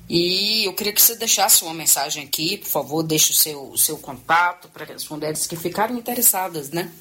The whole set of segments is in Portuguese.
E eu queria que você deixasse uma mensagem aqui, por favor, deixe o seu contato para as mulheres que ficaram interessadas, né?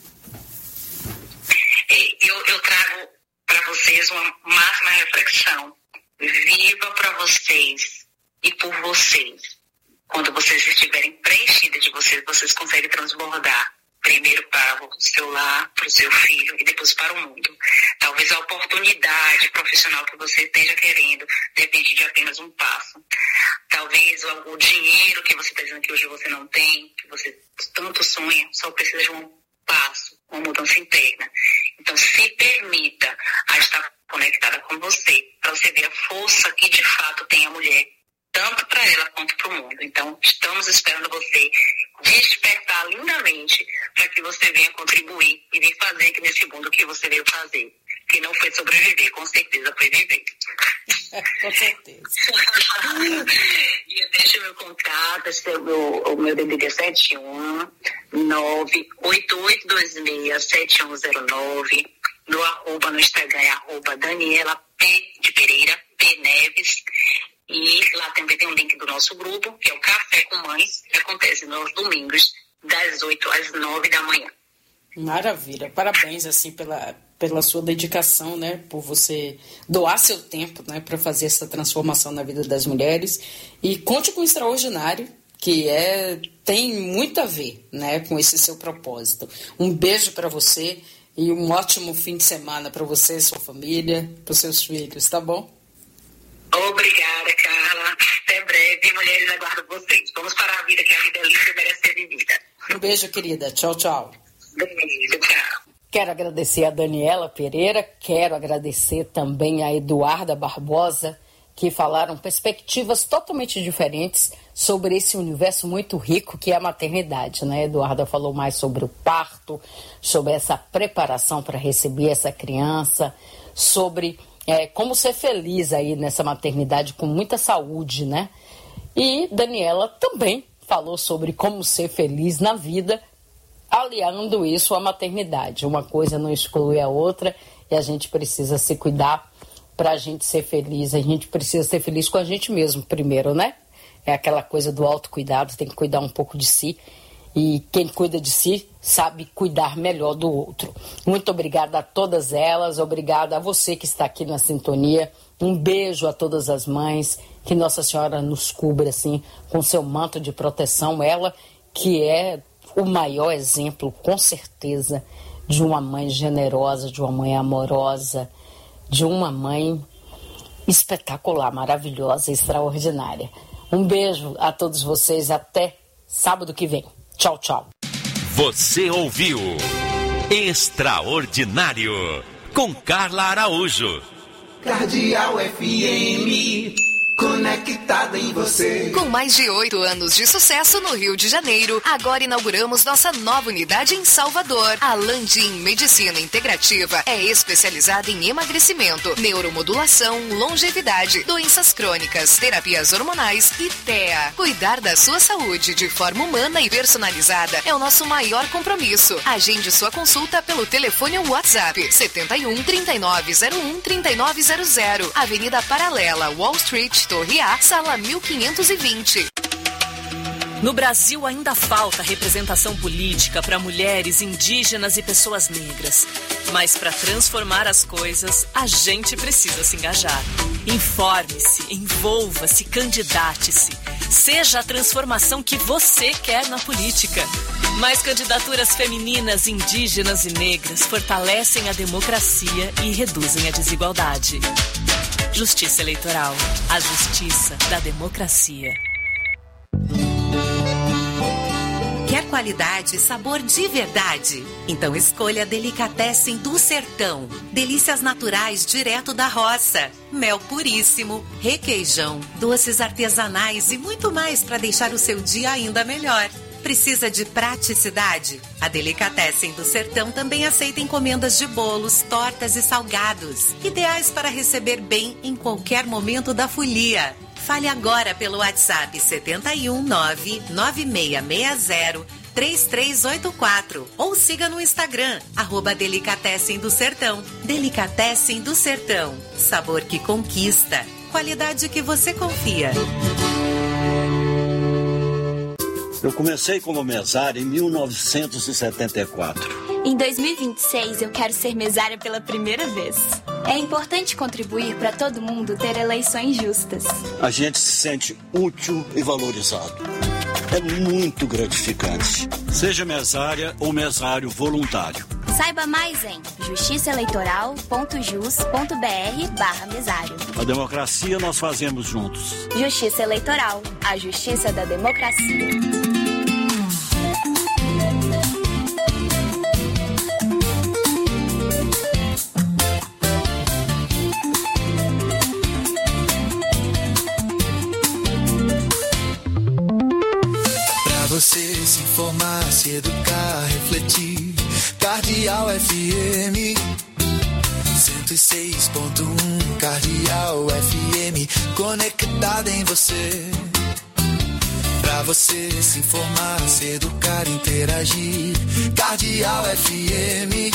Eu trago para vocês uma máxima reflexão. Viva para vocês e por vocês. Quando vocês estiverem preenchidas de vocês, vocês conseguem transbordar. Primeiro para o seu lar, para o seu filho e depois para o mundo. Talvez a oportunidade profissional que você esteja querendo depende de apenas um passo. Talvez o dinheiro que você está dizendo que hoje você não tem, que você tanto sonha, só precisa de um passo, uma mudança interna. Então, se permita a estar conectada com você, para você ver a força que de fato tem a mulher, tanto para ela quanto para o mundo. Então, estamos esperando você despertar lindamente para que você venha contribuir e vir fazer aqui nesse mundo o que você veio fazer. Que não foi sobreviver, com certeza foi viver. Com certeza. E eu deixo meu contato, o meu DDD é 71988267109. No arroba no Instagram é arroba Daniela P de Pereira, P Neves. E lá também tem um link do nosso grupo, que é o Café com Mães, que acontece nos domingos, das 8 às 9 da manhã. Maravilha. Parabéns, assim, pela sua dedicação, né? Por você doar seu tempo, né? Para fazer essa transformação na vida das mulheres. E conte com o Extraordinário, que tem muito a ver, né? Com esse seu propósito. Um beijo para você e um ótimo fim de semana para você, sua família, para os seus filhos, tá bom? Obrigada, Carla. Até breve, mulheres, aguardo vocês. Vamos para a vida, que a vida é linda e merece ser vivida. Um beijo, querida. Tchau, tchau. Beijo, tchau. Quero agradecer a Daniela Pereira, quero agradecer também a Eduarda Barbosa, que falaram perspectivas totalmente diferentes sobre esse universo muito rico que é a maternidade, né? A Eduarda falou mais sobre o parto, sobre essa preparação para receber essa criança, sobre como ser feliz aí nessa maternidade com muita saúde, né? E Daniela também falou sobre como ser feliz na vida, aliando isso à maternidade. Uma coisa não exclui a outra e a gente precisa se cuidar para a gente ser feliz. A gente precisa ser feliz com a gente mesmo primeiro, né? É aquela coisa do autocuidado, tem que cuidar um pouco de si. E quem cuida de si sabe cuidar melhor do outro. Muito obrigada a todas elas, obrigada a você que está aqui na sintonia. Um beijo a todas as mães, que Nossa Senhora nos cubra assim com seu manto de proteção. Ela que é o maior exemplo, com certeza, de uma mãe generosa, de uma mãe amorosa, de uma mãe espetacular, maravilhosa, extraordinária. Um beijo a todos vocês, até sábado que vem. Tchau, tchau. Você ouviu Extraordinário com Carla Araújo. Cardeal FM, conectada em você. Com mais de 8 anos de sucesso no Rio de Janeiro, agora inauguramos nossa nova unidade em Salvador. A Landim Medicina Integrativa é especializada em emagrecimento, neuromodulação, longevidade, doenças crônicas, terapias hormonais e TEA. Cuidar da sua saúde de forma humana e personalizada é o nosso maior compromisso. Agende sua consulta pelo telefone ou WhatsApp 71 3901 3900, Avenida Paralela, Wall Street, Torre A, sala 1520. No Brasil ainda falta representação política para mulheres, indígenas e pessoas negras. Mas para transformar as coisas, a gente precisa se engajar. Informe-se, envolva-se, candidate-se. Seja a transformação que você quer na política. Mais candidaturas femininas, indígenas e negras fortalecem a democracia e reduzem a desigualdade. Justiça Eleitoral, a justiça da democracia. Quer qualidade e sabor de verdade? Então escolha Delicatessen do Sertão. Delícias naturais direto da roça. Mel puríssimo, requeijão, doces artesanais e muito mais para deixar o seu dia ainda melhor. Precisa de praticidade? A Delicatessen do Sertão também aceita encomendas de bolos, tortas e salgados, ideais para receber bem em qualquer momento da folia. Fale agora pelo WhatsApp 71996603384 ou siga no Instagram, @Delicatessen do Sertão. Delicatessen do Sertão, sabor que conquista. qualidade que você confia. Eu comecei como mesário em 1974. Em 2026, eu quero ser mesária pela primeira vez. É importante contribuir para todo mundo ter eleições justas. A gente se sente útil e valorizado. É muito gratificante. Seja mesária ou mesário voluntário. Saiba mais em justiçaeleitoral.jus.br/mesário. A democracia nós fazemos juntos. Justiça Eleitoral, a justiça da democracia. Você se informar, se educar, refletir. Cardeal FM 106.1. Cardeal FM conectada em você. Pra você se informar, se educar, interagir. Cardeal FM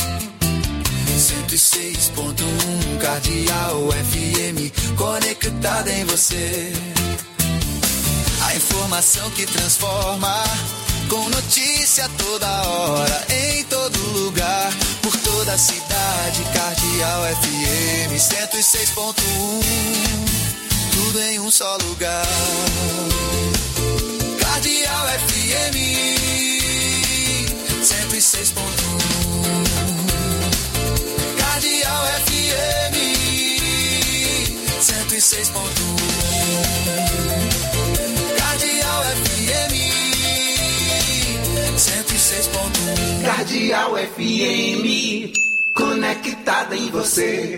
106.1. Cardeal FM conectada em você. A informação que transforma, com notícia toda hora, em todo lugar, por toda a cidade. Cardeal FM 106.1, tudo em um só lugar. Cardeal FM 106.1. Cardeal FM 106.1. Cardeal FM, conectada em você.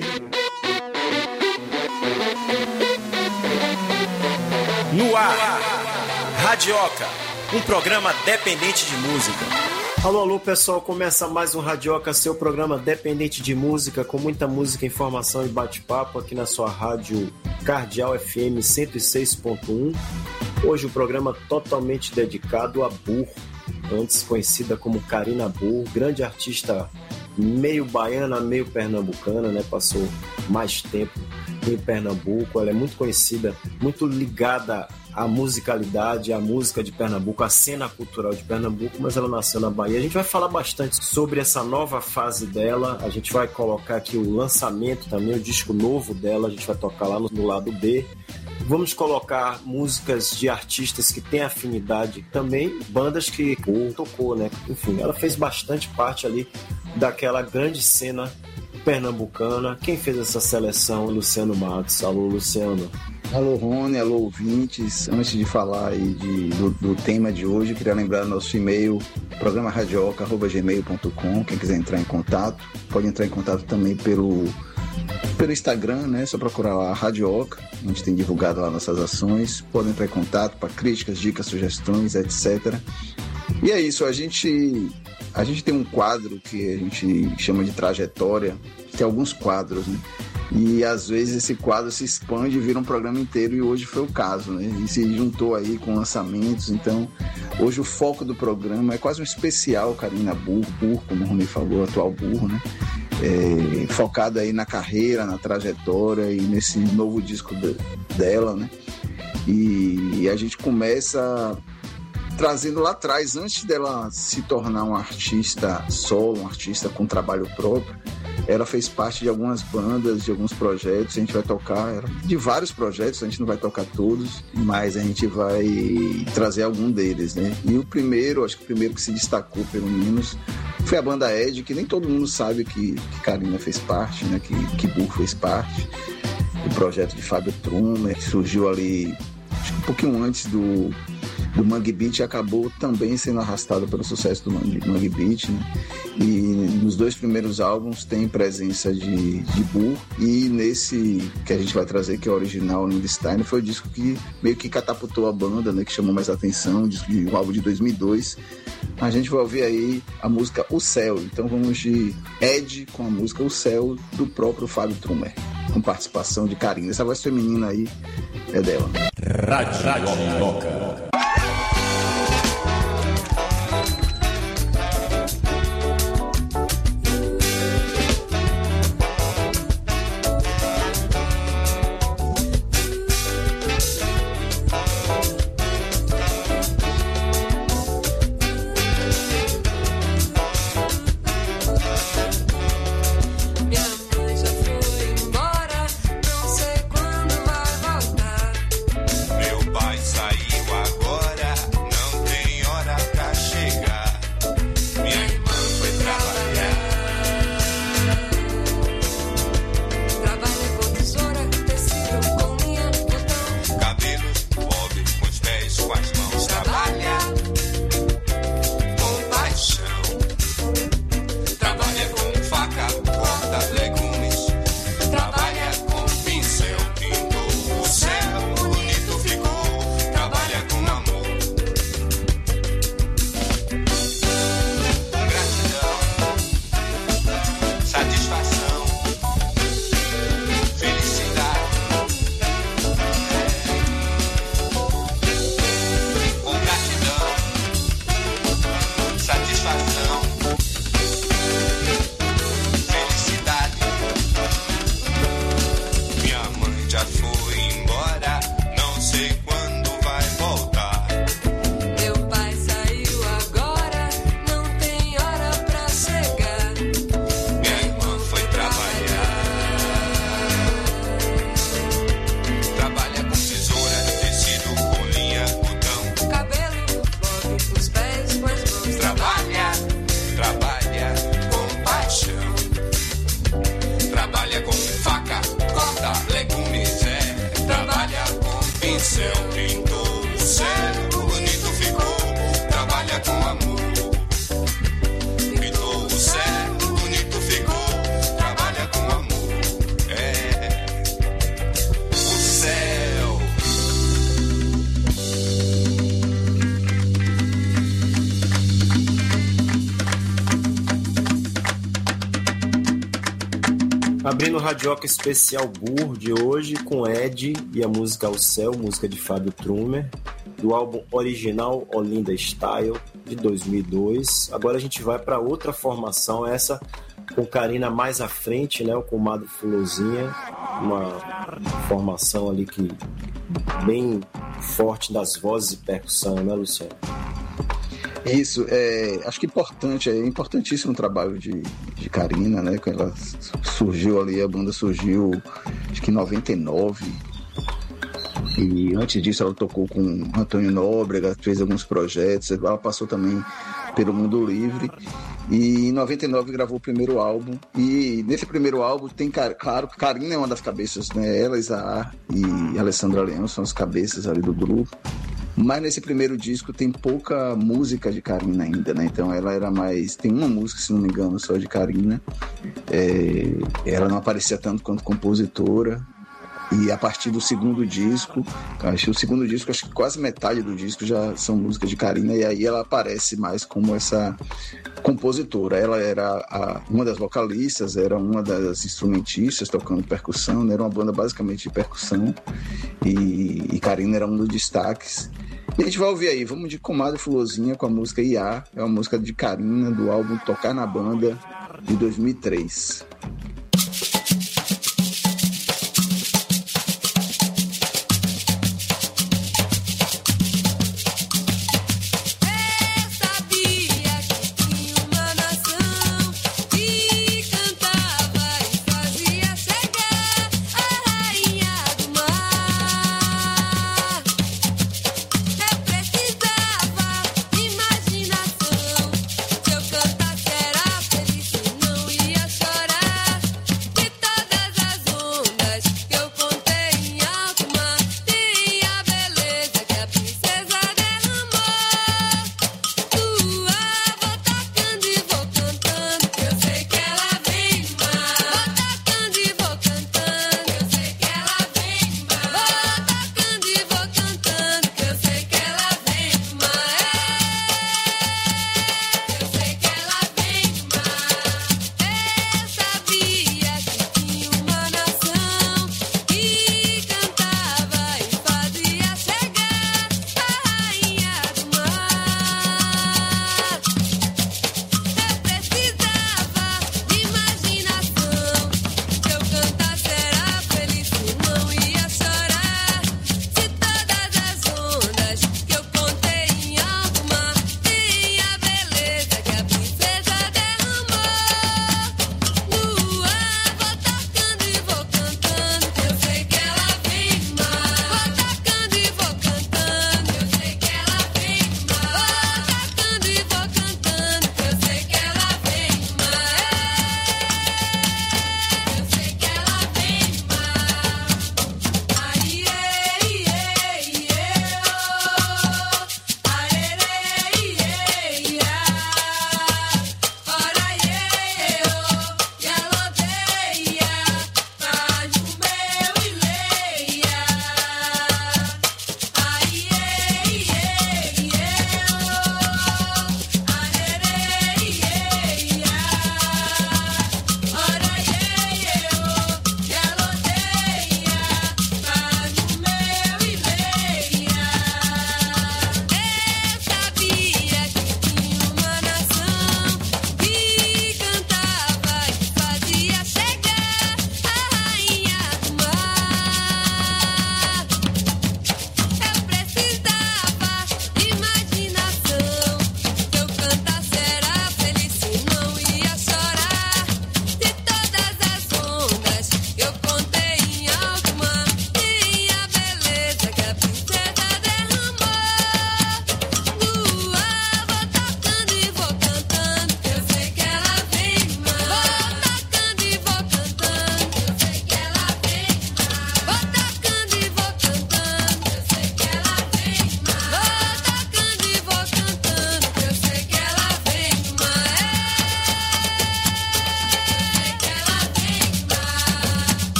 No ar, Radioca, um programa dependente de música. Alô, alô, pessoal, começa mais um Radioca, seu programa dependente de música, com muita música, informação e bate-papo aqui na sua rádio Cardeal FM 106.1. Hoje o programa totalmente dedicado a Burro, antes conhecida como Karina Burro, grande artista meio baiana, meio pernambucana, né? Passou mais tempo em Pernambuco. Ela é muito conhecida, muito ligada à musicalidade, à música de Pernambuco, à cena cultural de Pernambuco, mas ela nasceu na Bahia. A gente vai falar bastante sobre essa nova fase dela, a gente vai colocar aqui o lançamento também, o disco novo dela, a gente vai tocar lá no lado B. Vamos colocar músicas de artistas que têm afinidade, também bandas que tocou, né? Enfim, ela fez bastante parte ali daquela grande cena pernambucana. Quem fez essa seleção? Luciano Matos. Alô, Luciano. Alô, Rony, alô, ouvintes. Antes de falar aí do tema de hoje, eu queria lembrar nosso e-mail, programaradioca@gmail.com. Quem quiser entrar em contato, pode entrar em contato também pelo Instagram, né? Só procurar lá Radioca. A gente tem divulgado lá nossas ações. Podem entrar em contato para críticas, dicas, sugestões, etc. E é isso, a gente tem um quadro que a gente chama de trajetória, tem alguns quadros, né? E às vezes esse quadro se expande e vira um programa inteiro, e hoje foi o caso, né? E se juntou aí com lançamentos. Então hoje o foco do programa é quase um especial Karina Burro, como o Rony falou, atual Burro, né? Focado aí na carreira, na trajetória e nesse novo disco dela, né? E a gente começa trazendo lá atrás, antes dela se tornar uma artista solo, um artista com trabalho próprio. Ela fez parte de algumas bandas, de alguns projetos. A gente vai tocar de vários projetos, a gente não vai tocar todos, mas a gente vai trazer algum deles, né? E o primeiro, acho que o primeiro que se destacou, pelo menos, foi a banda Ed, que nem todo mundo sabe que Karina fez parte, né? Que Burro fez parte. O projeto de Fábio Trumer, que surgiu ali, acho que um pouquinho antes do Mangue Beat, acabou também sendo arrastado pelo sucesso do Mangue Beat, né? E nos dois primeiros álbuns tem presença de Burro, e nesse que a gente vai trazer, que é o original, Lindstein, foi o disco que meio que catapultou a banda, né? Que chamou mais atenção, o álbum de 2002. A gente vai ouvir aí a música O Céu. Então vamos de Ed com a música O Céu, do próprio Fábio Trumer, com participação de Karina. Essa voz feminina aí é dela. Radioca. Pintou o céu, bonito ficou, trabalha com amor. Pintou o céu, bonito ficou, trabalha com amor. O céu. Abrindo o Radioca Especial Burr de hoje com Ed e a música O Céu, música de Fábio Trummer, do álbum original Olinda Style, de 2002. Agora a gente vai para outra formação, essa com Karina mais à frente, né, o Comadre Fulozinha, uma formação ali que bem forte das vozes e percussão, né, Luciano? Isso, acho que é importantíssimo o trabalho de Karina, né? Quando ela surgiu ali, a banda surgiu acho que em 99. E antes disso ela tocou com Antônio Nóbrega, fez alguns projetos, ela passou também pelo Mundo Livre. E em 99 gravou o primeiro álbum. E nesse primeiro álbum tem, claro, Karina é uma das cabeças, né? Ela, Isaar e Alessandra Leão são as cabeças ali do grupo. Mas nesse primeiro disco tem pouca música de Karina ainda, né? Então ela era mais... Tem uma música, se não me engano, só de Karina. Ela não aparecia tanto quanto compositora. E a partir do segundo disco, acho que quase metade do disco já são músicas de Karina. E aí ela aparece mais como essa compositora. Ela era uma das vocalistas, era uma das instrumentistas tocando percussão, né? Era uma banda basicamente de percussão. E Karina era um dos destaques. E a gente vai ouvir aí, vamos de Comadre Fulozinha com a música Iá, é uma música de Karina do álbum Tocar na Banda, de 2003. Imaginação, se eu cantasse era feliz, não ia chorar.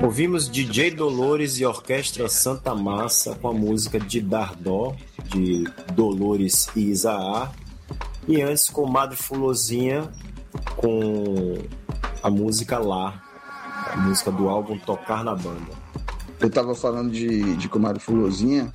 Ouvimos DJ Dolores e Orquestra Santa Massa com a música de Dardó, de Dolores e Isaá. E antes com Madre Fulozinha com a música Lá, a música do álbum Tocar na Banda. Eu estava falando de Comadre Fulozinha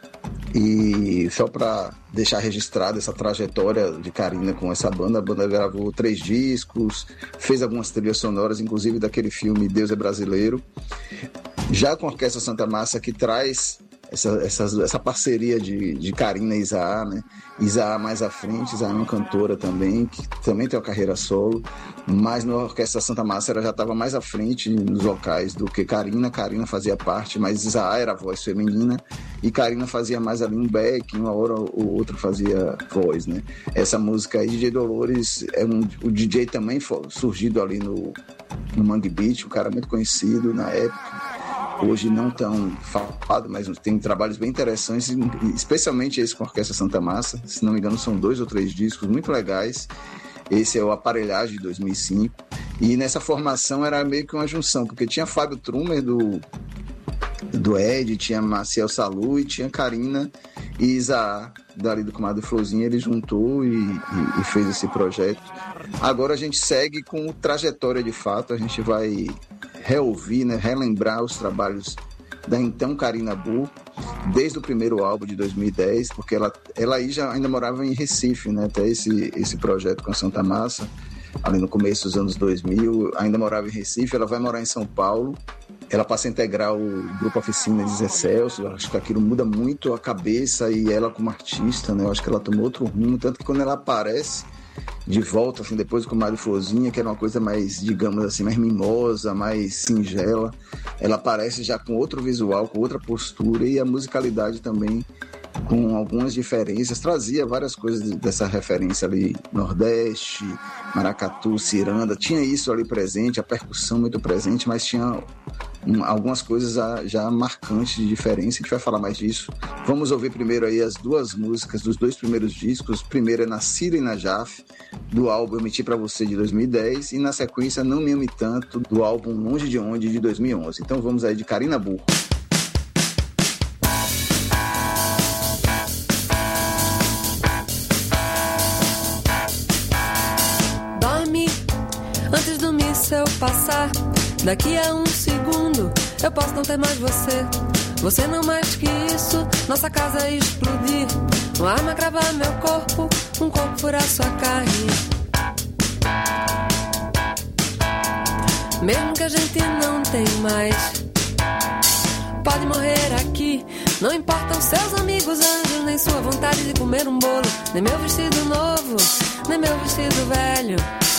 e só para deixar registrada essa trajetória de Carina com essa banda, a banda gravou 3 discos, fez algumas trilhas sonoras, inclusive daquele filme Deus é Brasileiro. Já com a Orquestra Santa Massa, que traz essa parceria de Carina e Isaá, né? Isaá mais à frente, Isaá é uma cantora também, que também tem uma carreira solo, mas na Orquestra Santa Massa ela já estava mais à frente nos vocais do que Carina. Carina fazia parte, mas Isaá era a voz feminina e Carina fazia mais ali um back, uma hora ou outra fazia voz, né? Essa música aí, DJ Dolores, o DJ também surgido ali no Mangue Beat, um cara muito conhecido na época. Hoje não tão falado, mas tem trabalhos bem interessantes, especialmente esse com a Orquestra Santa Massa. Se não me engano, são 2 ou 3 discos muito legais. Esse é o Aparelhagem de 2005. E nessa formação era meio que uma junção, porque tinha Fábio Trumer do Ed, tinha Maciel Salu e tinha Carina e Isaá, dali do Comadre Florzinha. Ele juntou e fez esse projeto. Agora a gente segue com Trajetória de Fato. A gente vai reouvir, né, relembrar os trabalhos da então Carina Burr, desde o primeiro álbum de 2010, porque ela aí já ainda morava em Recife, né, até esse projeto com a Santa Massa, ali no começo dos anos 2000, ainda morava em Recife. Ela vai morar em São Paulo, ela passa a integrar o grupo Oficinas de Zé Celso. Eu acho que aquilo muda muito a cabeça e ela como artista, né, eu acho que ela tomou outro rumo, tanto que quando ela aparece de volta, assim, depois com Comadre Florzinha, que era uma coisa mais, digamos assim, mais mimosa, mais singela, ela aparece já com outro visual, com outra postura, e a musicalidade também com algumas diferenças, trazia várias coisas dessa referência ali, Nordeste, maracatu, ciranda, tinha isso ali presente, a percussão muito presente, mas tinha algumas coisas já marcantes de diferença. A gente vai falar mais disso. Vamos ouvir primeiro aí as 2 músicas dos 2 primeiros discos. Primeiro é Nascida e Najaf, do álbum Eu Menti Pra Você, de 2010, e na sequência Não Me Ame Tanto, do álbum Longe de Onde, de 2011. Então vamos aí de Carina Burr. Dorme antes do míssel passar. Daqui a 1 segundo eu posso não ter mais você. Você não mais que isso, nossa casa explodir. Uma arma cravar meu corpo, um corpo furar sua carne. Mesmo que a gente não tem mais, pode morrer aqui. Não importam seus amigos anjos, nem sua vontade de comer um bolo, nem meu vestido novo, nem meu vestido velho.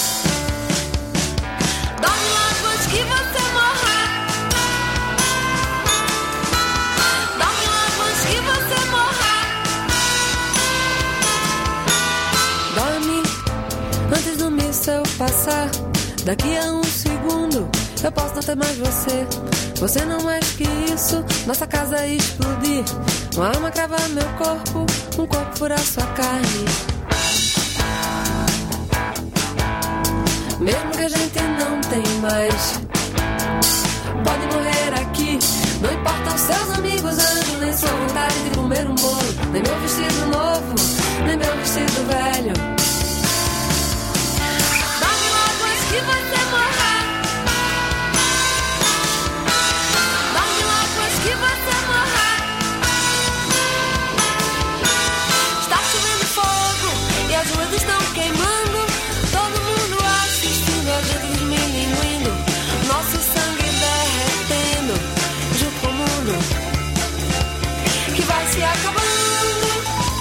Dorme logo antes que você morra. Dorme logo antes que você morra. Dorme antes do míssel passar. Daqui a 1 segundo eu posso não ter mais você. Você não mais que isso, nossa casa explodir. Uma arma cravar meu corpo, um corpo furar sua carne. Mesmo que a gente não tem mais, pode morrer aqui. Não importam seus amigos anjos, nem sua vontade de comer um bolo, nem meu vestido novo, nem meu vestido velho. Dorme logo antes que você morra. Dorme logo antes que você morra. Está chovendo fogo e as ruas estão queimando. Todo mundo assistindo, a gente diminuindo, nosso sangue derretendo junto com o mundo que vai se acabando.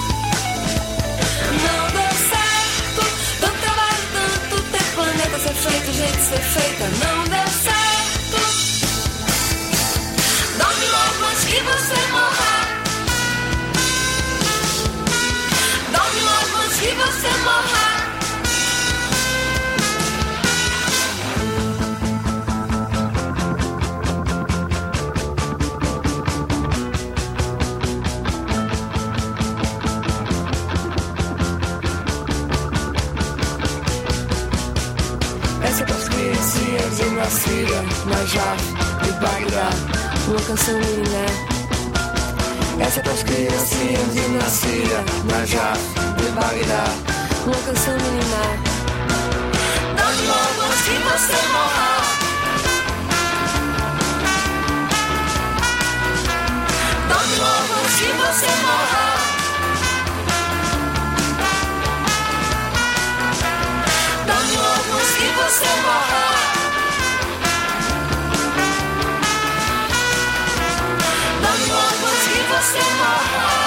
Não deu certo, tanto trabalho, tanto tempo, planeta ser feito, gente ser feita, não deu certo. Dorme logo antes que você morra. Dorme logo antes que você morra. Essa das criancinhas eu nascida na Jaf de Bagdá, uma canção milenar. Essa é pras criancinhas de Nasira, Najaf, de Bagdá, uma canção milenar. Dorme logo se você morrer. Dorme logo se você morrer. Dorme logo se você morrer. Dorme logo se você morrer.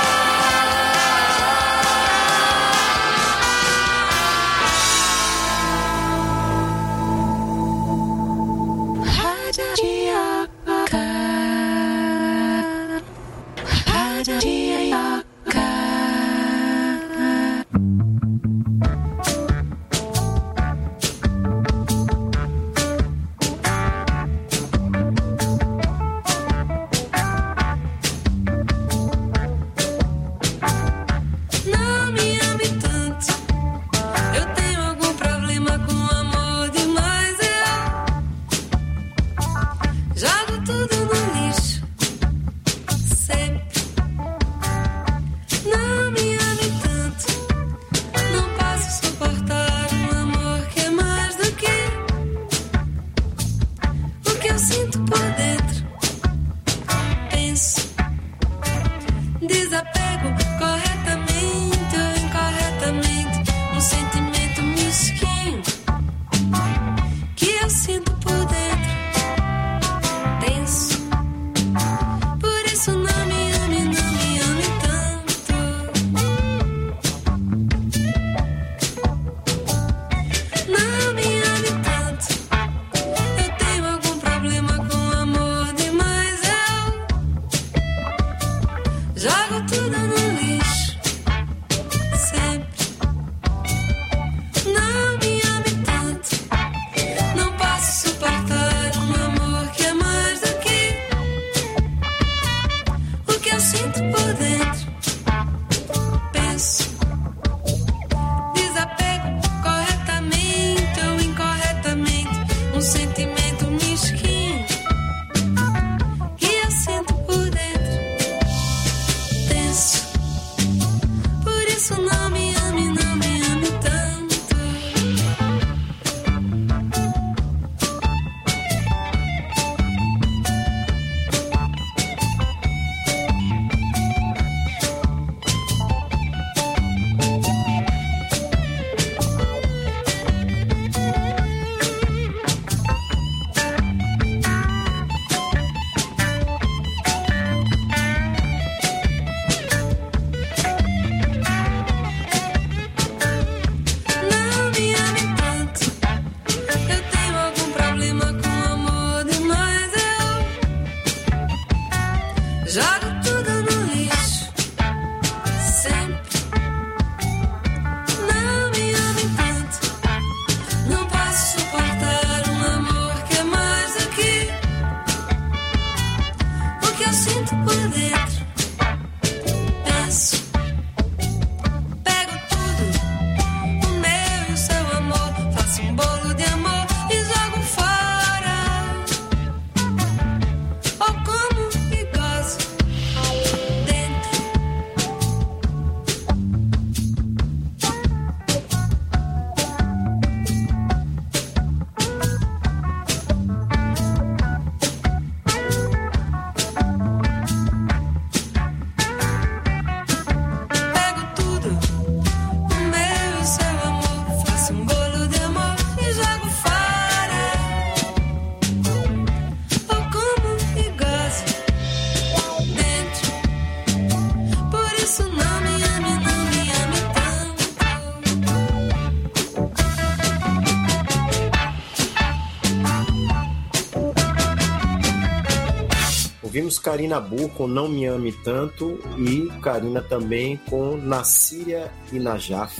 Ouvimos Karina Burr com Não Me Ame Tanto e Karina também com Nasira e Najaf.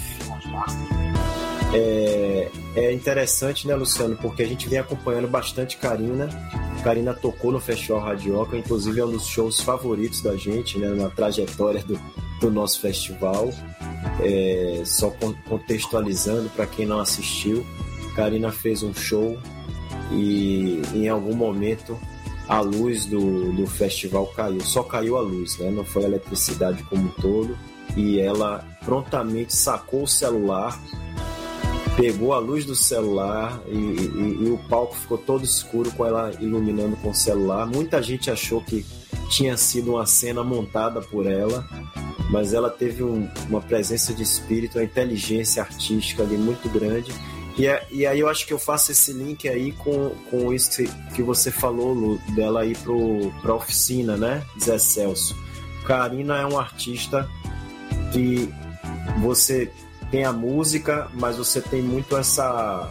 É interessante, né, Luciano, porque a gente vem acompanhando bastante Karina. Karina tocou no Festival Radioca, inclusive é um dos shows favoritos da gente, né, na trajetória do nosso festival. Só contextualizando para quem não assistiu, Karina fez um show e em algum momento a luz do festival caiu. Só caiu a luz, né? Não foi a eletricidade como um todo. E ela prontamente sacou o celular, pegou a luz do celular e o palco ficou todo escuro com ela iluminando com o celular. Muita gente achou que tinha sido uma cena montada por ela, mas ela teve uma presença de espírito, uma inteligência artística ali muito grande. E aí eu acho que eu faço esse link aí com isso que você falou, Lu, dela ir pra oficina, né, Zé Celso. Karina é uma artista que você tem a música, mas você tem muito essa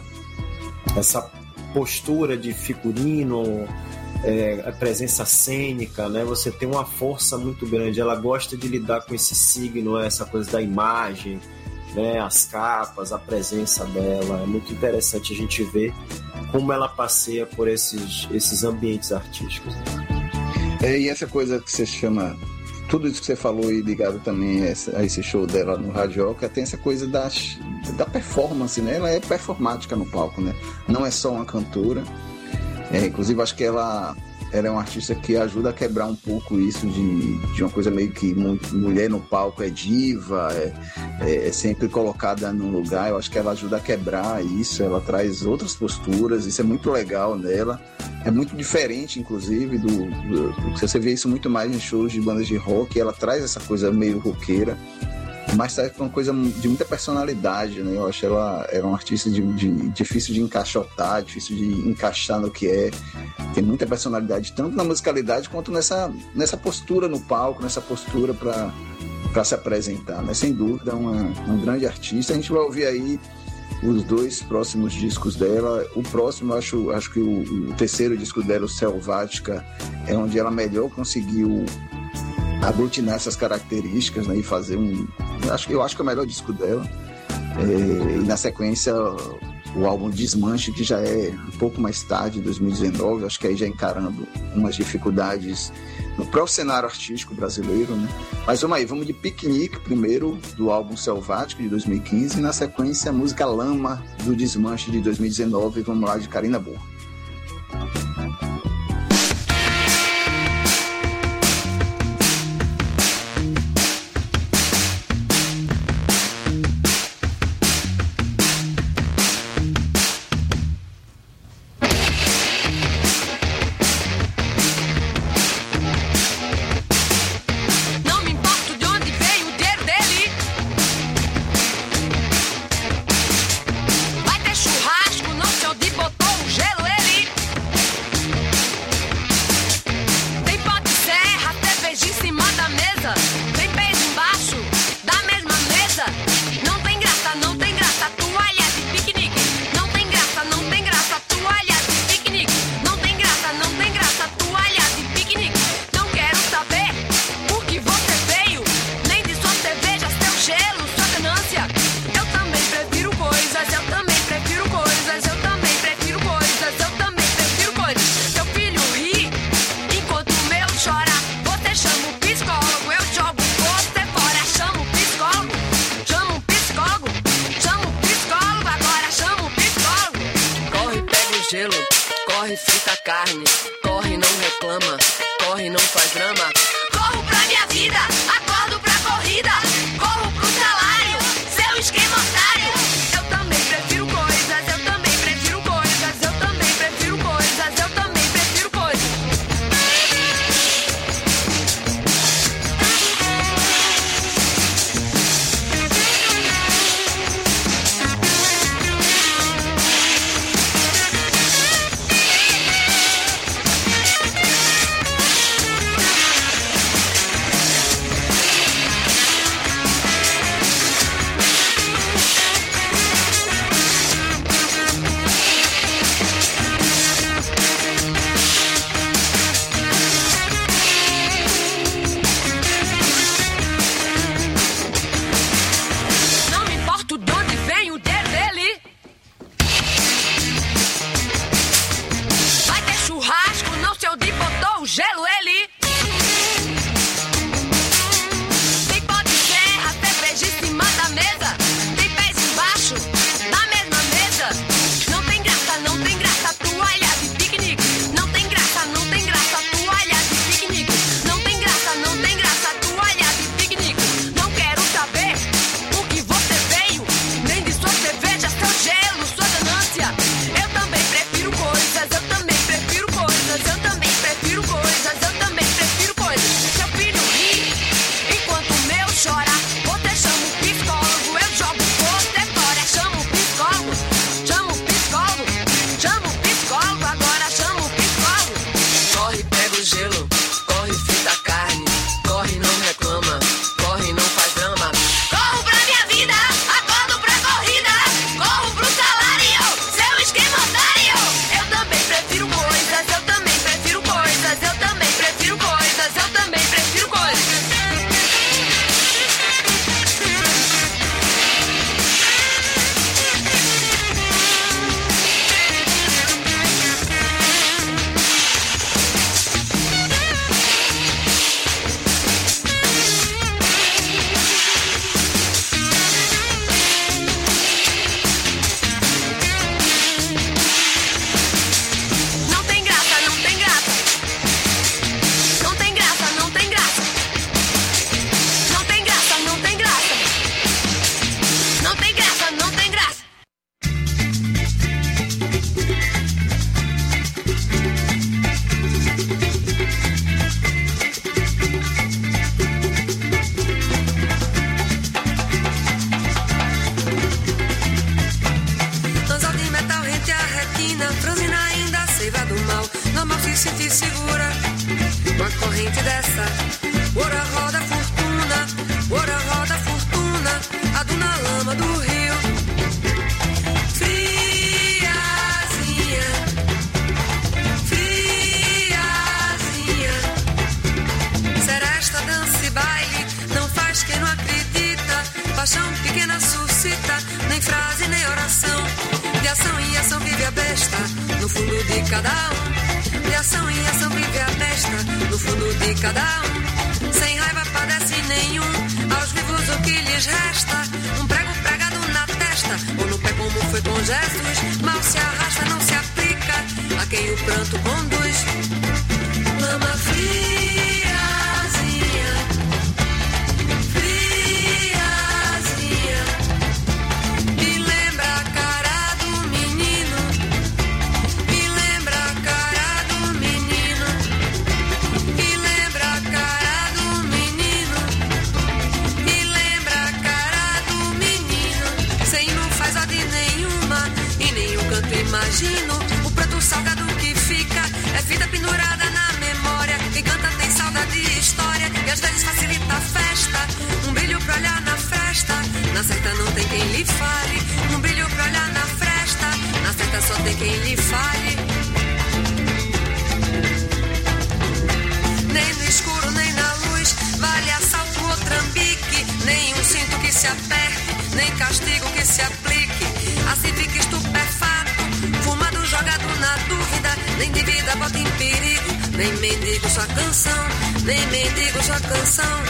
postura de figurino, a presença cênica, né? Você tem uma força muito grande. Ela gosta de lidar com esse signo, essa coisa da imagem, né? As capas, a presença dela. É muito interessante a gente ver como ela passeia por esses ambientes artísticos. E essa coisa que você chama... Tudo isso que você falou e ligado também a esse show dela no Radioca, tem essa coisa da performance, né? Ela é performática no palco, né? Não é só uma cantora. Inclusive, acho que ela é uma artista que ajuda a quebrar um pouco isso de uma coisa meio que mulher no palco é diva, é sempre colocada num lugar. Eu acho que ela ajuda a quebrar isso, ela traz outras posturas, isso é muito legal nela. É muito diferente, inclusive, você vê isso muito mais em shows de bandas de rock. Ela traz essa coisa meio roqueira, mas traz uma coisa de muita personalidade, né? Eu acho ela é uma artista difícil de encaixotar, difícil de encaixar no que é. Tem muita personalidade, tanto na musicalidade quanto nessa postura no palco, nessa postura para se apresentar, né? Sem dúvida, uma grande artista. A gente vai ouvir aí os 2 próximos discos dela. O próximo, acho que o terceiro disco dela, o Selvática, é onde ela melhor conseguiu aglutinar essas características, né, e fazer eu acho que é o melhor disco dela. E na sequência o álbum Desmanche, que já é um pouco mais tarde, 2019, acho que aí já encarando umas dificuldades no próprio cenário artístico brasileiro, né? Mas vamos de Piquenique primeiro, do álbum Selvático de 2015, e na sequência a música Lama, do Desmanche de 2019. Vamos lá, de Karina Burro. normal se sentir segura com a corrente dessa. Ora roda fortuna, ora roda fortuna, a do na lama do rio. Friazinha, friazinha, será esta dança e baile? Não faz quem não acredita. Paixão pequena suscita, nem frase nem oração. De ação em ação vive a besta, no fundo de cada um. De ação em ação vive a besta, no fundo de cada um. Sem raiva padece nenhum, aos vivos o que lhes resta. Um prego pregado na testa, ou no pé como foi com Jesus. Mal se arrasta, não se aplica a quem o pranto conduz. Lama friazinha, friazinha, me lembra a cara do menino, me lembra a cara do menino, me lembra a cara do menino, me lembra a cara do menino. Sem não faz ode nenhuma, em nenhum canto imagino o pranto salgado que fica. É vida pendurada na memória. Quem canta tem saudade de história e às vezes facilita a festa. Um brilho pra olhar na fresta, na certa não tem quem lhe fale. Um brilho pra olhar na fresta, na certa só tem quem lhe fale. Nem no escuro nem na luz vale assalto ou trambique. Nem um cinto que se aperte, nem castigo que se aplique. Assim fica estupefato, fumado jogado na dúvida. Nem de vida bota em perigo, nem mendigo sua canção, nem mendigo sua canção.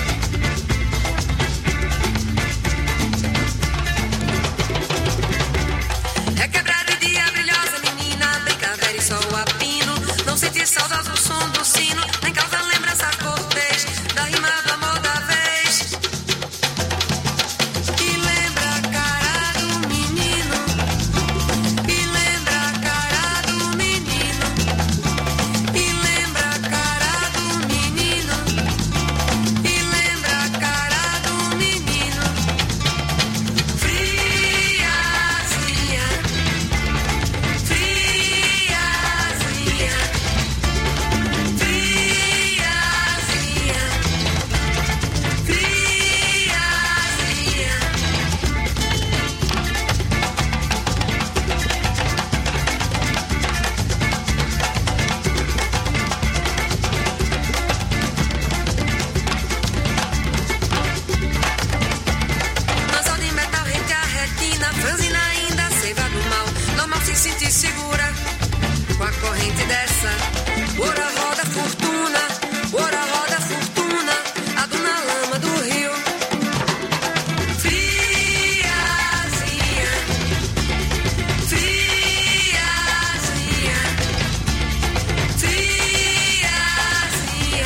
É quebrada e dia brilhosa menina, brinca velha e sol a pino. Não sente saudoso o som do sino, nem causa lembrança cortês da rima do amor da vez. E lembra a cara do menino, e lembra a cara do menino, e lembra a cara do menino, e lembra a cara do menino. Friazinha, friazinha, friazinha, friazinha. Anzol de metal rente a retina, franzina ainda seiva do mal. Normal se sentir segura com a corrente dessa. Ora roda fortuna, ora roda fortuna, a do na lama do rio. Friazinha, friazinha, friazinha,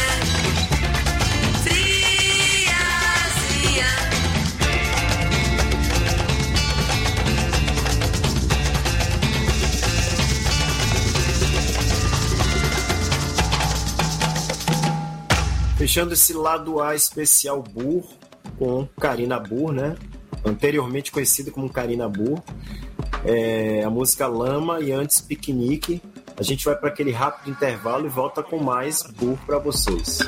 friazinha. Fechando esse lado A especial Burr com Karina Burr, né? Anteriormente conhecida como Karina Burr. A música Lama e antes Piquenique. A gente vai para aquele rápido intervalo e volta com mais Burr para vocês.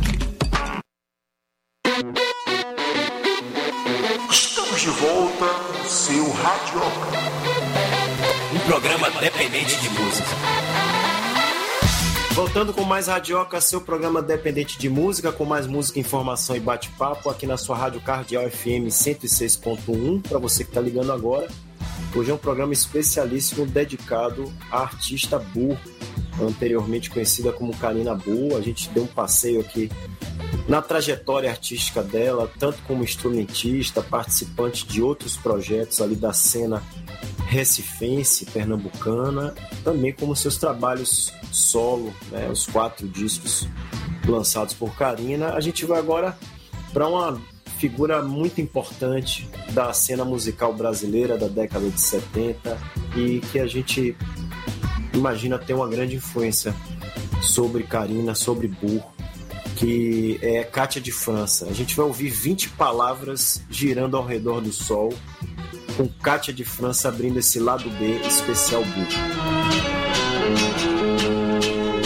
Estamos de volta com o seu Radioca. Um programa dependente de música. Voltando com mais Radioca, seu programa dependente de música, com mais música, informação e bate-papo aqui na sua Rádio Cardeal FM 106.1, para você que está ligando agora. Hoje é um programa especialíssimo dedicado à artista Burr, anteriormente conhecida como Karina Burr. A gente deu um passeio aqui na trajetória artística dela, tanto como instrumentista, participante de outros projetos ali da cena recifense, pernambucana, também como seus trabalhos solo, né, os 4 discos lançados por Karina. A gente vai agora para uma figura muito importante da cena musical brasileira da década de 70 e que a gente imagina ter uma grande influência sobre Karina, sobre Burr, que é Cátia de França. A gente vai ouvir 20 palavras girando ao redor do sol, com Cátia de França abrindo esse lado B especial Burr.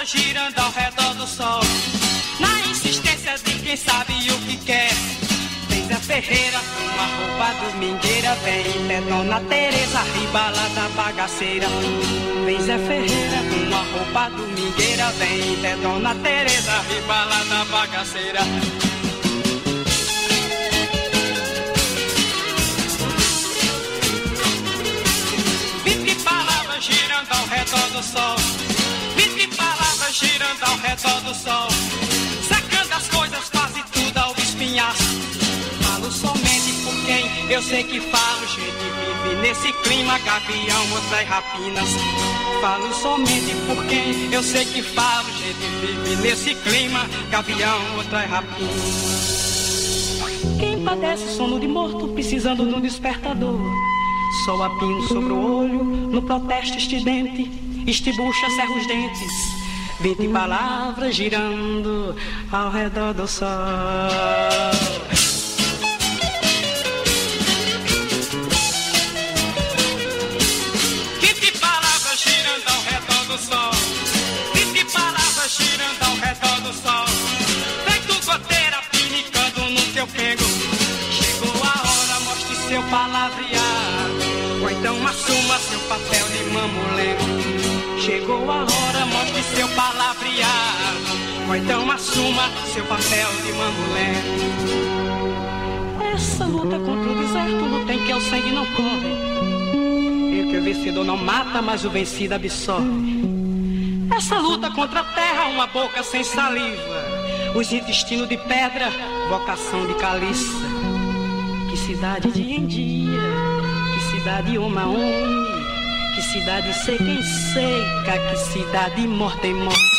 girando ao redor do sol, na insistência de quem sabe o que quer. Vem Zé Ferreira com uma roupa domingueira, vem até Dona Teresa, ribala da bagaceira. Vem Zé Ferreira com uma roupa domingueira, vem até Dona Teresa, ribala da bagaceira. Girando ao redor do sol, 20 palavras girando ao redor do sol, sacando as coisas quase tudo ao espinhaço. Falo somente por quem eu sei que falo, gente vive nesse clima, gavião, outra e rapinas. Falo somente por quem eu sei que falo, gente vive nesse clima, gavião, outra e rapinas. Quem padece sono de morto, precisando de um despertador, sol a pino sobre o olho, no protesto estridente, estibucha, cerra os dentes, 20 palavras girando ao redor do sol. 20 palavras girando ao redor do sol, 20 palavras girando ao redor do sol, feito goteira pinicando no teu pego. Chegou a hora, mostre seu palavreado, ou então assuma seu papel de mamulengo. Chegou a hora, mostre seu palavreado, ou então assuma seu papel de mamulengo. Essa luta contra o deserto, luta em que o sangue não corre, em que o vencedor não mata, mas o vencido absorve. Essa luta contra a terra, uma boca sem saliva, os intestinos de pedra, vocação de caliça. Que cidade de endia, que cidade uma homem, que cidade seca em seca, que cidade morta em morte.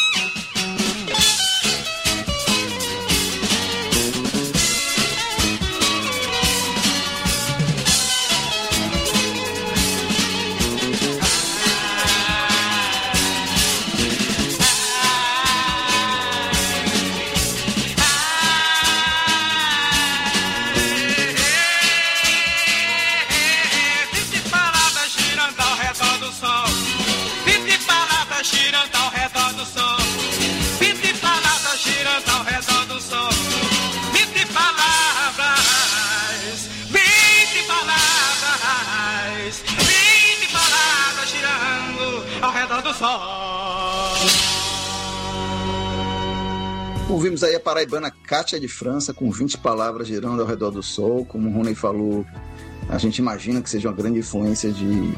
Ouvimos aí a paraibana Cátia de França com 20 palavras girando ao redor do sol. Como o Rony falou, a gente imagina que seja uma grande influência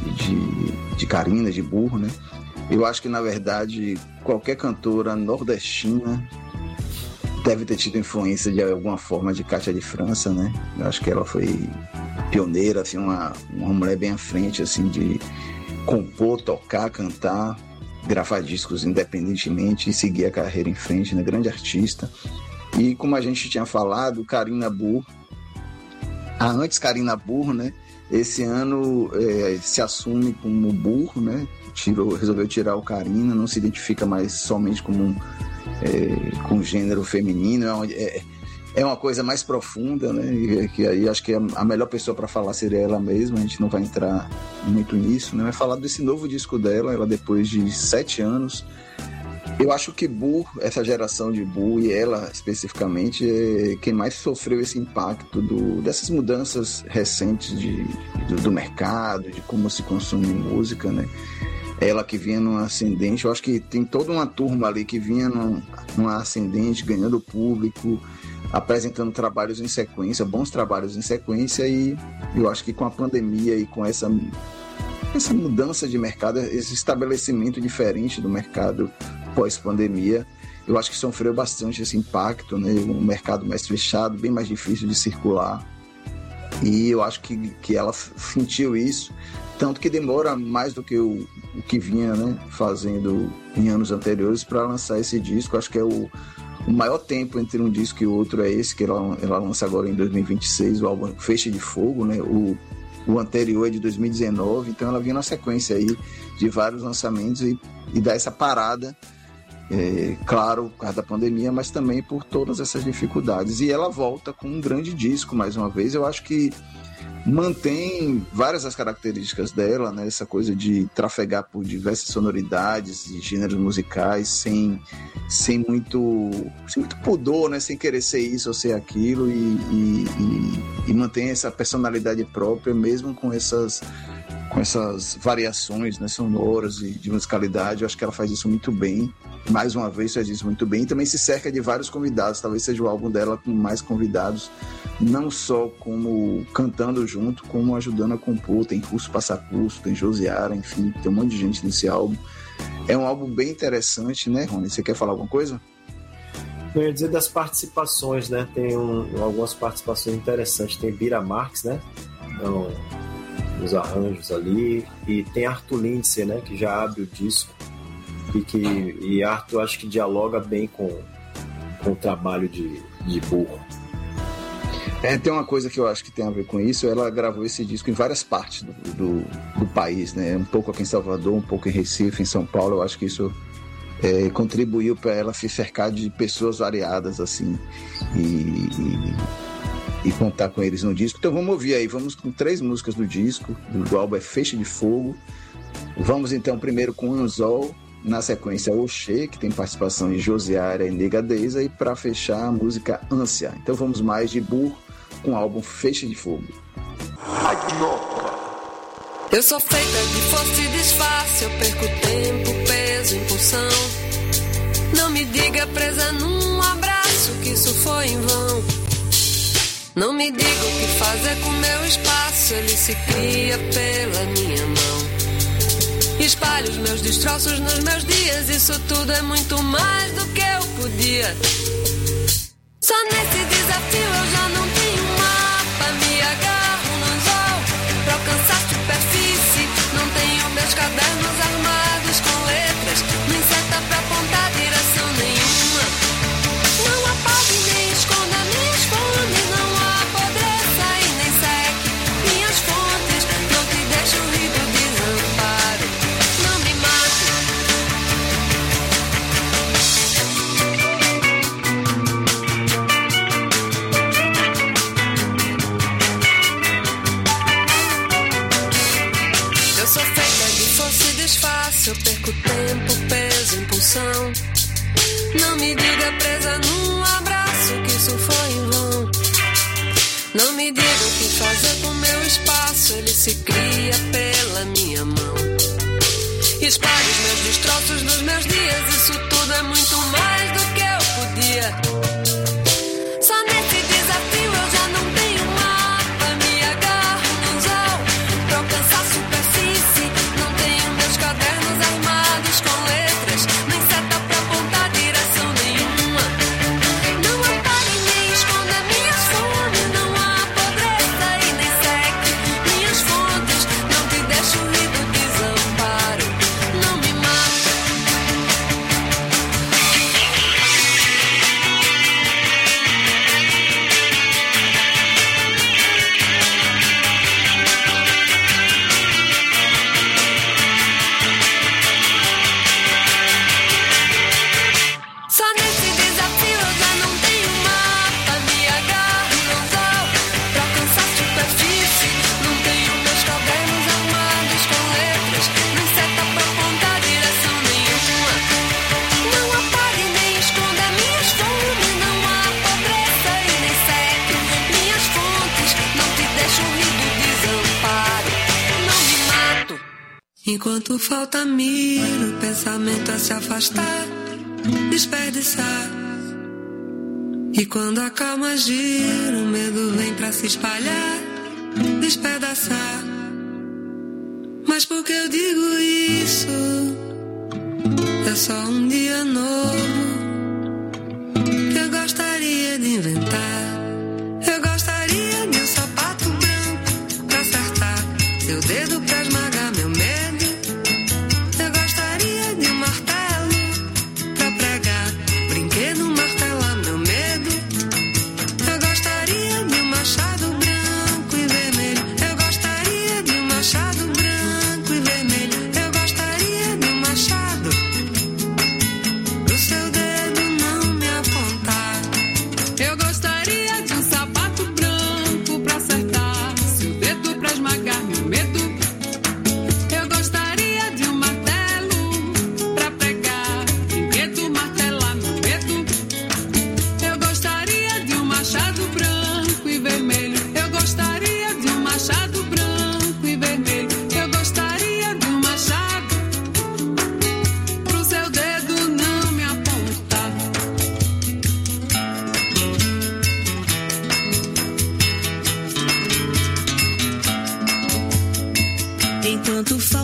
de Carina, de Burro, né? Eu acho que, na verdade, qualquer cantora nordestina deve ter tido influência de alguma forma de Cátia de França, né? Eu acho que ela foi pioneira, assim, uma mulher bem à frente, assim, de compor, tocar, cantar, gravar discos independentemente e seguir a carreira em frente, né? Grande artista. E como a gente tinha falado, Carina Burro, antes Carina Burro, né? Esse ano se assume como Burro, né? Resolveu tirar o Carina, não se identifica mais somente como com gênero feminino, é uma coisa mais profunda, né? Que aí acho que a melhor pessoa para falar seria ela mesma. A gente não vai entrar muito nisso, né? Vai falar desse novo disco dela, ela depois de 7 anos. Eu acho que Burro, essa geração de Burro, e ela especificamente, é quem mais sofreu esse impacto dessas mudanças recentes do mercado, de como se consome música, né? Ela que vinha num ascendente, eu acho que tem toda uma turma ali que vinha num ascendente, ganhando público, apresentando trabalhos em sequência, bons trabalhos em sequência, e eu acho que com a pandemia e com essa mudança de mercado, esse estabelecimento diferente do mercado pós-pandemia, eu acho que sofreu bastante esse impacto, né? Um mercado mais fechado, bem mais difícil de circular, e eu acho que ela sentiu isso, tanto que demora mais do que o que vinha, né, fazendo em anos anteriores para lançar esse disco. Acho que é o maior tempo entre um disco e outro é esse, que ela lança agora em 2026, o álbum Feixe de Fogo, né? O anterior é de 2019, então ela vinha na sequência aí de vários lançamentos e dá essa parada, claro, por causa da pandemia, mas também por todas essas dificuldades. E ela volta com um grande disco, mais uma vez. Eu acho que mantém várias das características dela, né? Essa coisa de trafegar por diversas sonoridades e gêneros musicais sem muito pudor, né? Sem querer ser isso ou ser aquilo, e mantém essa personalidade própria mesmo com essas variações, né, sonoras e de musicalidade. Eu acho que ela faz isso muito bem. Mais uma vez faz isso muito bem. E também se cerca de vários convidados. Talvez seja o álbum dela com mais convidados, não só como cantando junto, como ajudando a compor. Tem Russo Passacurso, tem Josiara, enfim, tem um monte de gente nesse álbum. É um álbum bem interessante, né, Rony? Você quer falar alguma coisa? Eu ia dizer das participações, né? Tem algumas participações interessantes. Tem Bira Marques, né? Então, os arranjos ali, e tem Arthur Lindsay, né, que já abre o disco, e Arthur acho que dialoga bem com o trabalho de Burro. Tem uma coisa que eu acho que tem a ver com isso. Ela gravou esse disco em várias partes do país, né, um pouco aqui em Salvador, um pouco em Recife, em São Paulo. Eu acho que isso contribuiu para ela se cercar de pessoas variadas, assim, e contar com eles no disco. Então vamos ouvir aí, vamos com 3 músicas do disco, do álbum é Feixe de Fogo. Vamos então primeiro com Anzol, na sequência Oxê, que tem participação de Josiara e Negadeza, e para fechar a música Ânsia. Então vamos mais de Burro com o álbum Feixe de Fogo. Eu sou feita de força e disfarce, eu perco tempo, peso, impulsão. Não me diga presa num abraço que isso foi em vão. Não me diga o que fazer com meu espaço, ele se cria pela minha mão. Espalho os meus destroços nos meus dias, isso tudo é muito mais do que eu podia. Só nesse desafio eu já não tenho mapa, me agarro no anzol pra alcançar superfície. Não tenho meus cadernos armados com letras, nem seta pra apontar direção nenhuma. Não apague nem esconda minhas fontes, não apodreça e nem seque minhas fontes. Não te deixe rir do desamparo, não me mate. Eu sou feita de força e disfarce, eu perco tempo, peso, impulsão. Não me diga presa num abraço que isso foi em vão. Não me diga o que fazer com meu espaço, ele se cria pela minha mão. Espalho os meus destroços nos meus dias, isso tudo é muito mais do que eu podia. Só nesse desafio eu já não tenho mapa, me agarro no anzol pra alcançar superfície. Não tenho meus cadernos armados com letras, nem seta pra apontar direção nenhuma. Não apague nem esconda minhas fontes, não apodreça e nem seque minhas fontes. Não te deixe rir do desamparo, não me mate. Só nesse desafio eu já não tenho mapa, me agarro no anzol pra alcançar superfície. Não tenho meus cadernos armados com letras, nem seta pra apontar direção nenhuma. Não apague nem esconda minhas fontes, não apodreça e nem seque minhas fontes. Não te deixe rir do desamparo, não me mato. Enquanto falta miro, o pensamento a se afastar, desperdiçar. E quando a calma gira, o medo vem pra se espalhar, despedaçar. Mas por que eu digo isso? É só um dia novo que eu gostaria de inventar. Eu gostaria de um sapato branco pra acertar seu dedo pra esmagar meu medo. Eu gostaria de um martelo pra pregar, brinquedo martelar meu medo. Eu gostaria de um machado branco e vermelho. Eu gostaria de um machado branco e vermelho. Eu gostaria de um machado pro seu dedo.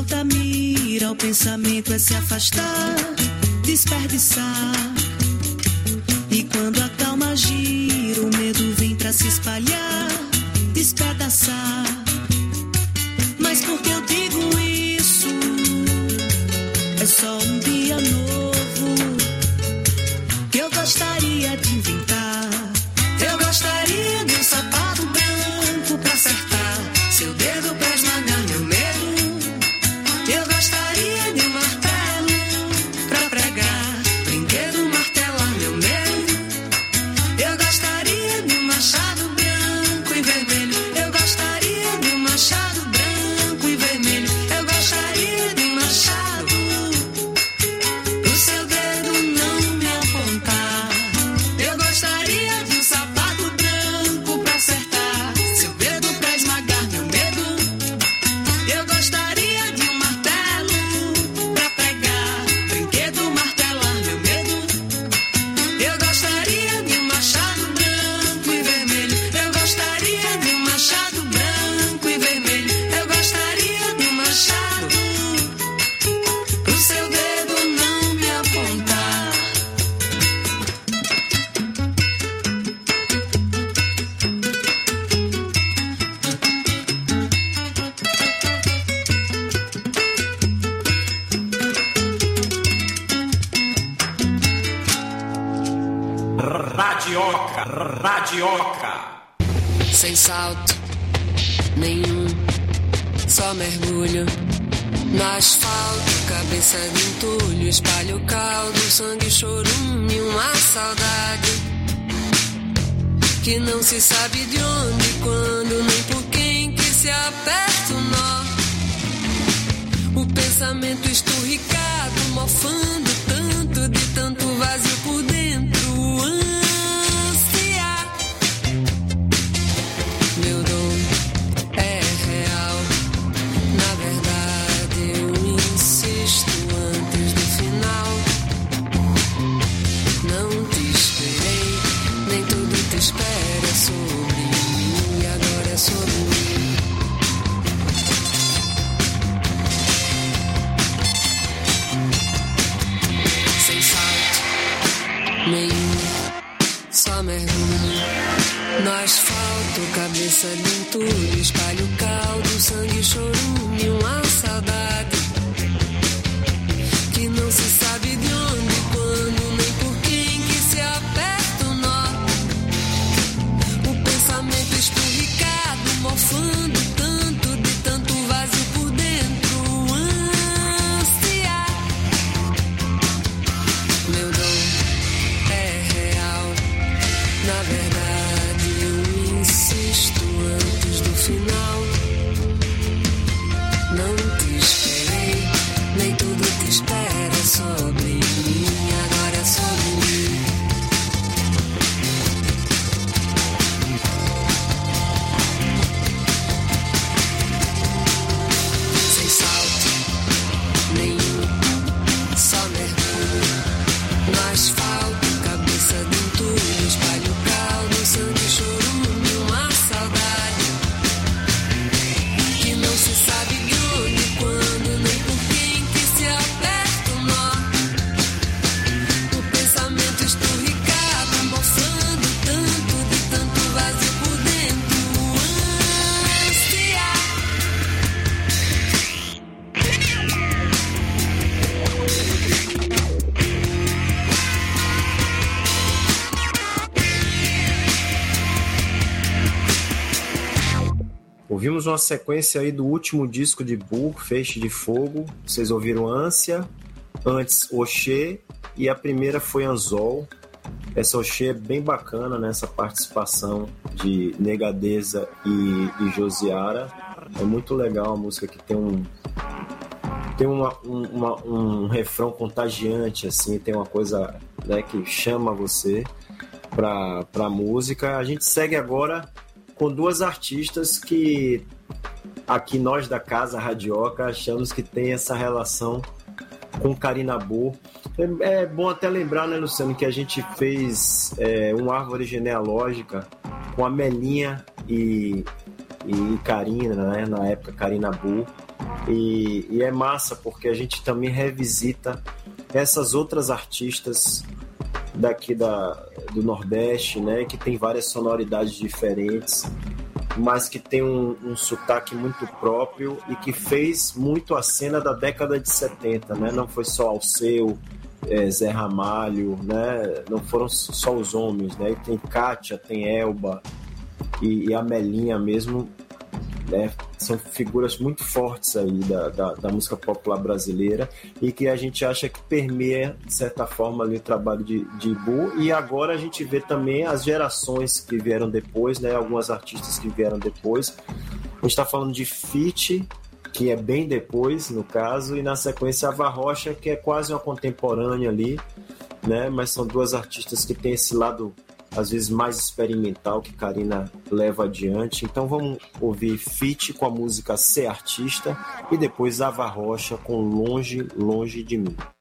solta a mira, o pensamento é se afastar, desperdiçar. E quando a calma gira, o medo vem pra se espalhar, despedaçar. Mas por que eu digo isso? É só um dia novo que eu gostaria de inventar. Eu gostaria de um sapato branco pra acertar seu dedo pra esmagar meu medo. Eu gostaria de um martelo pra pregar, brinquedo martelar meu medo. Eu gostaria de um machado branco e vermelho. Eu gostaria de um machado branco e vermelho. Eu gostaria de um machado pro seu dedo não me apontar. Eu gostaria de um sapato branco pra acertar seu dedo pra esmagar meu medo. Eu gostaria de um martelo pra pregar, brinquedo martelar meu medo. Eu gostaria de um machado branco e vermelho. Eu gostaria de um machado branco e vermelho. Eu gostaria de um machado pro seu dedo não me apontar. Radioca. Sem salto nenhum, só mergulho no asfalto, cabeça de entulho, espalho caldo, sangue, chorume, uma saudade que não se sabe de onde, quando, nem por quem, que se aperta o nó. O pensamento esturricado, mofando tanto, de tanto vazio por dentro. Meu dom é real. Na verdade eu insisto antes do final. Não te esperei, nem tudo te espera sobre mim. E agora é sobre mim. Sem salto nenhum, só mergulho no asfalto, cabeça de entulho, espalho caldo, sangue, chorume, uma saudade que não se sabe de onde, quando, nem por quem, que se aperta o nó. O pensamento esturricado, mofando tanto, de tanto vazio por dentro, ânsia. Meu dom é real, na verdade eu insisto antes do final. Não te esperei, nem tudo te espera sobre mim. Agora é sobre mim. Sem salto nenhum, só mergulho no asfalto, cabeça de entulho, espalho caldo, sangue, chorume, uma saudade que não se sabe de onde, quando, nem por quem, que se aperta o nó. O pensamento esturricado, mofando tanto, de tanto vazio por dentro, ânsia. Ouvimos uma sequência aí do último disco de Burr, Feixe de Fogo. Vocês ouviram Ânsia, antes Oxê e a primeira foi Anzol. Essa Oxê é bem bacana, né? Essa participação de Negadeza e Josiara. É muito legal a música, que tem um refrão contagiante, assim, tem uma coisa, né, que chama você pra música. A gente segue agora com duas artistas que aqui nós da Casa Radioca achamos que tem essa relação com Karina Burr. É bom até lembrar, né, Luciano, que a gente fez uma árvore genealógica com a Melinha e Karina, né, na época Karina Burr. E é massa porque a gente também revisita essas outras artistas daqui do Nordeste, né, que tem várias sonoridades diferentes, mas que tem um sotaque muito próprio e que fez muito a cena da década de 70, né? Não foi só Alceu, Zé Ramalho, né? Não foram só os homens, né? E tem Kátia, tem Elba e a Melinha mesmo, né? São figuras muito fortes aí da música popular brasileira e que a gente acha que permeia, de certa forma, ali o trabalho de Ibu. E agora a gente vê também as gerações que vieram depois, né? Algumas artistas que vieram depois. A gente está falando de Fitty, que é bem depois, no caso, e na sequência Ava Rocha, que é quase uma contemporânea ali, né? Mas são duas artistas que têm esse lado, às vezes, mais experimental que Karina leva adiante. Então vamos ouvir Fitty com a música Ser Artista e depois Ava Rocha com Longe, Longe de Mim.